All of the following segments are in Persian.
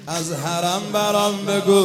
از حرم برام بگو،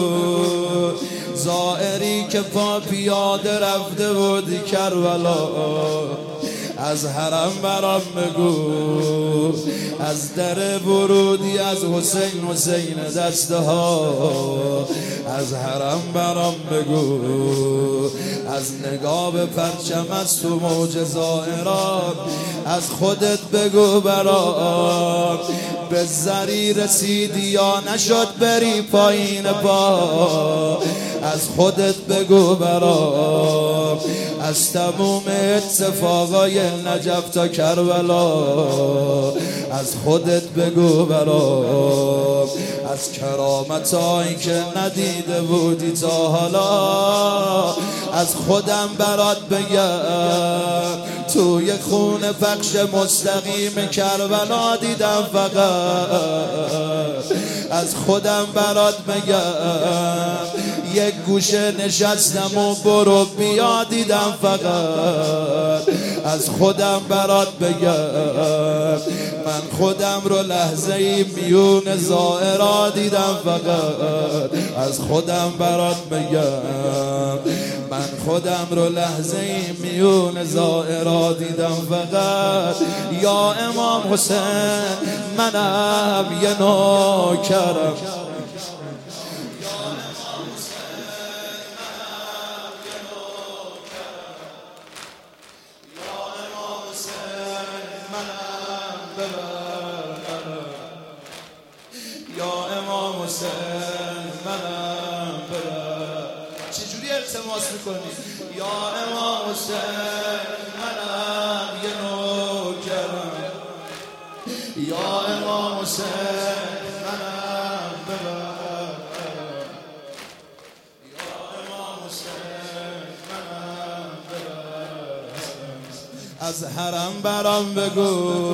زائری که پا پیاده رفته بودی کربلا. از حرم برام بگو، از در ورودی از حسین دسته ها. از حرم برام بگو، از نگاه به پرچم از تو موج زائران. از خودت بگو برام، به زری رسیدی یا نشد بری پایین پا. از خودت بگو برام، از تموم اتفاقای نجف تا کربلا. از خودت بگو برام، از کرامتایی که ندیده بودی تا حالا. از خودم برات بگم، توی خون پخش مستقیم کربلا دیدم فقط. از خودم برات بگم، یک گوشه نشستم و برو بیا دیدم فقط. از خودم برات بگم، من خودم رو لحظه ای میون زائرا دیدم فقط. از خودم برات بگم، من خودم رو لحظه ای میون زائرا دیدم فقط. یا امام حسین منم یه نوکرم، یا امام حسین منم ببر. چجوری التماس میکنی؟ یا امام حسین منم یه نوکرم، یا امام حسین منم ببر، یا امام حسین منم ببر. از حرم برام بگو،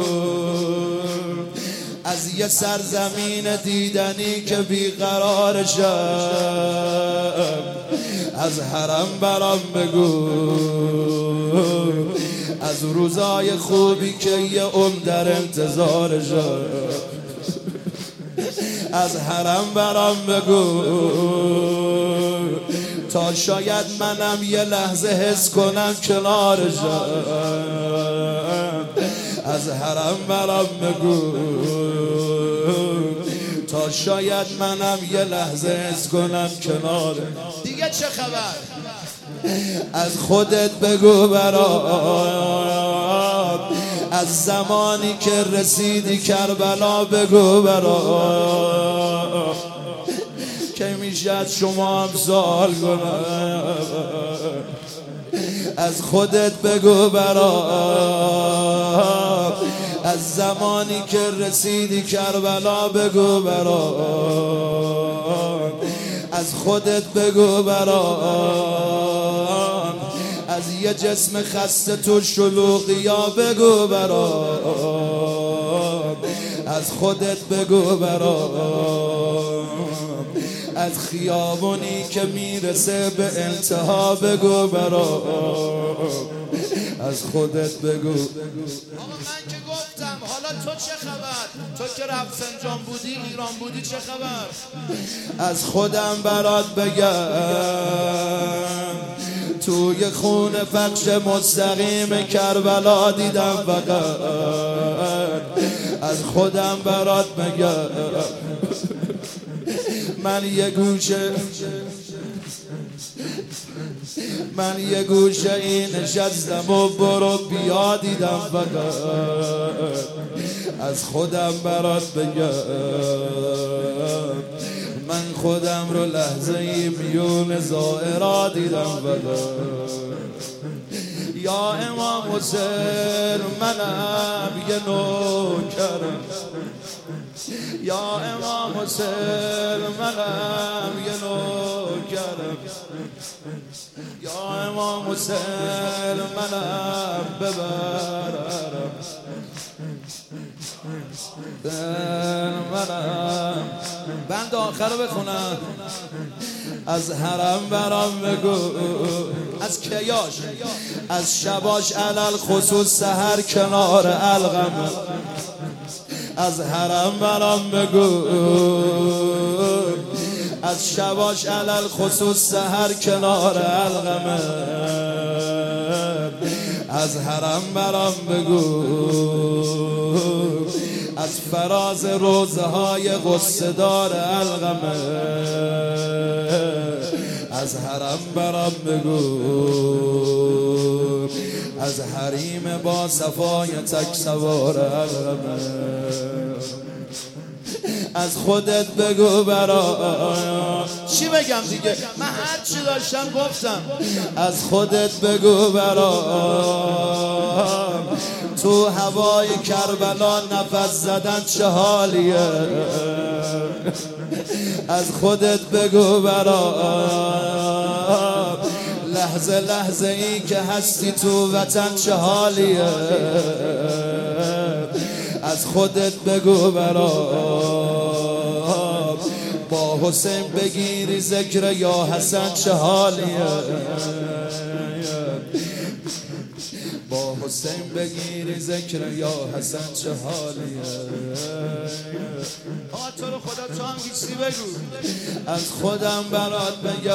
از یه سرزمین دیدنی که بیقرار شد. از حرم برام بگو، از روزای خوبی که یه عمر در انتظار شد. از حرم برام بگو، تا شاید منم یه لحظه حس کنم کنارشم. از حرم برام بگو، تا شاید منم یه لحظه حس کنم کنار. دیگه چه خبر؟ از خودت بگو برام، از زمانی که رسیدی کربلا بگو برام، که میشه از شما هم سوال کنم. از خودت بگو برام، از زمانی که رسیدی کربلا بگو برام. از خودت بگو برام، از یه جسم خسته تو شلوغیا بگو برام. از خودت بگو برام، از خیابونی که میرسه به انتها بگو برام. از خودت بگو. آقا من که گفتم، حالا تو چه خبر؟ تو که رفسنجان بودی، ایران بودی، چه خبر؟ از خودم برات بگم، توی خون پخش مستقیم کربلا دیدم فقط. از خودم برات بگم، من یه گوشه این نشستم و برو بیا دیدم فقط. از خودم برات بگم، من خودم رو لحظه ای میون زائرا دیدم فقط. یا امام حسین منم یه نوکرم، یا امام حسین منم یه نوکرم، یا امام حسین منم ببرم. منم بند آخر رو بخونم. از حرم برام بگو، از کیاش، از شباش علل خصوص سحر کنار الغم. از حرم برام بگو، از شباش علل خصوص سحر کنار علقمه از حرم برام بگو از فراز روزه های غصه دار علقمه از حرم برام بگو از حریم با صفای تک سوار علقمه از خودت بگو برام چی بگم دیگه من هر چی داشتم گفتم از خودت بگو برام تو هوای کربلا نفس زدن چه حالیه از خودت بگو برام لحظه لحظه ای که هستی تو وطن چه حالیه از خودت بگو برام با حسین بگیری ذکر یا حسن چه حالیه با حسین بگیری ذکر یا حسن چه حالیه آه تو رو خدا تو هم چیزی بگو از خودم برات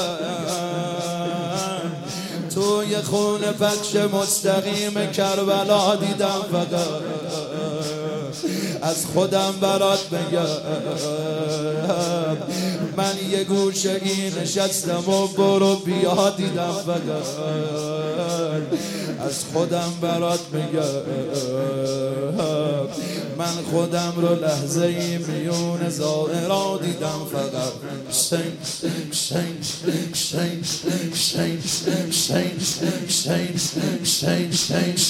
بگم توی خون پخش مستقیم کربلا دیدم فقط از خودم برات بگم من یه گوشه این نشستم و برو بیا دیدم فقط از خودم برات بگم من خودم رو لحظه ای میون ظاهرا دیدم فقط شین شین شین شین شین شین شین شین